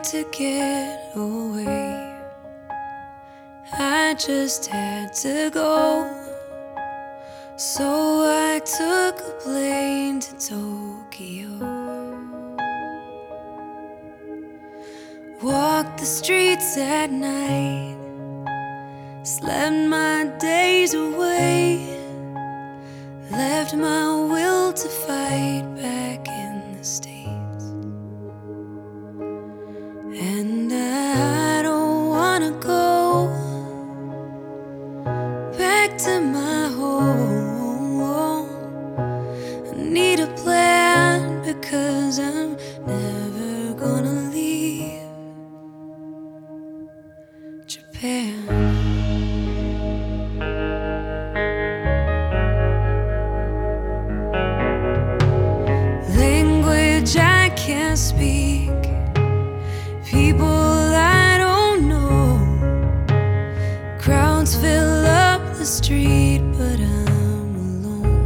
to get away. I just had to go, so I took a plane to Tokyo. Walked the streets at night, slept my days away, left my will to fight back in the States. And I don't wanna go back to my home. I need a plan, because I'm never gonna leave Japan. Language I can't speak, people I don't know. Crowds fill up the street, but I'm alone.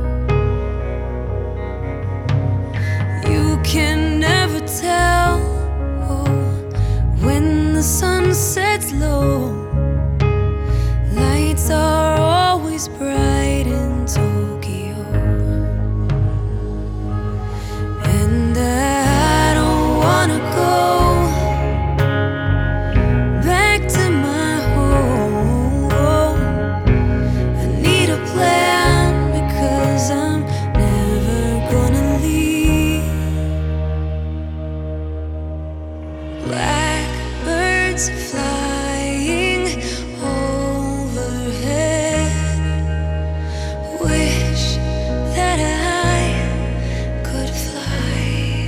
You can never tell, when the sun sets low. Lights are always bright in Tokyo. And I don't wanna go back to my home. I need a plan, because I'm never gonna leave. Blackbirds flying overhead, wish that I could fly.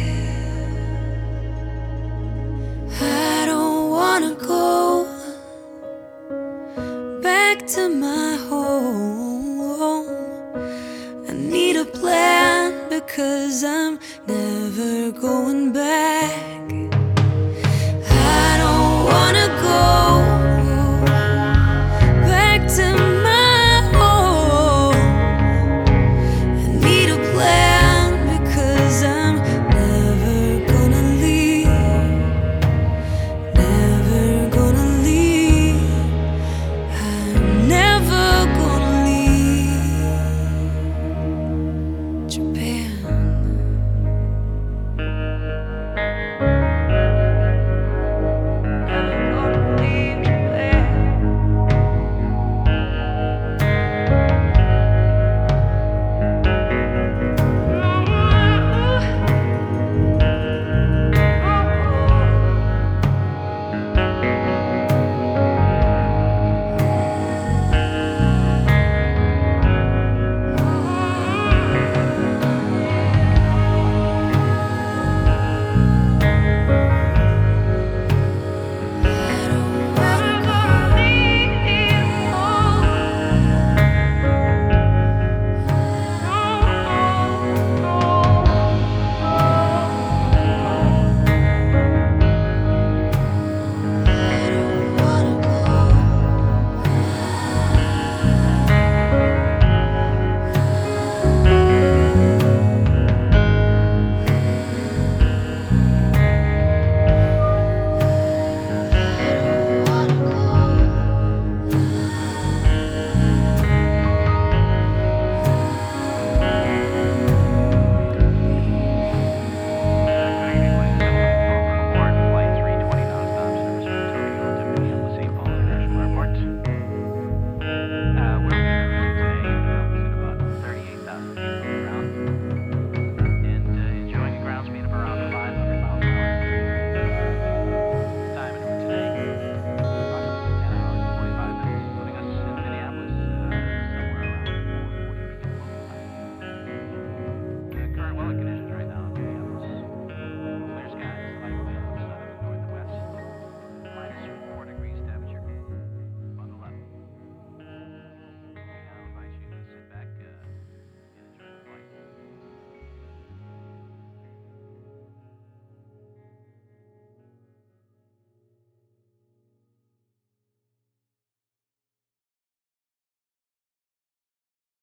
I don't wanna go back to my home. I need a plan, because I'm never going back.